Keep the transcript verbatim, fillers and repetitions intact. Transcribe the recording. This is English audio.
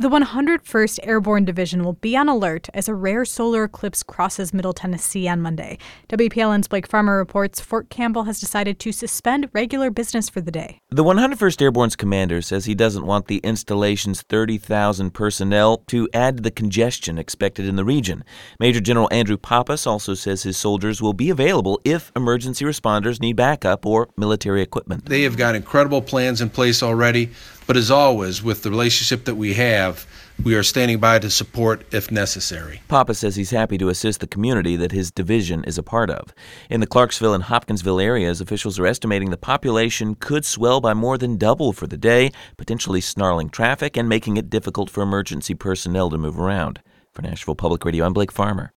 The one hundred first Airborne Division will be on alert as a rare solar eclipse crosses Middle Tennessee on Monday. W P L N's Blake Farmer reports Fort Campbell has decided to suspend regular business for the day. The one hundred first Airborne's commander says he doesn't want the installation's thirty thousand personnel to add to the congestion expected in the region. Major General Andrew Pappas also says his soldiers will be available if emergency responders need backup or military equipment. They have got incredible plans in place already, but as always, with the relationship that we have, we are standing by to support if necessary. Pappas says he's happy to assist the community that his division is a part of. In the Clarksville and Hopkinsville areas, officials are estimating the population could swell by more than double for the day, potentially snarling traffic and making it difficult for emergency personnel to move around. For Nashville Public Radio, I'm Blake Farmer.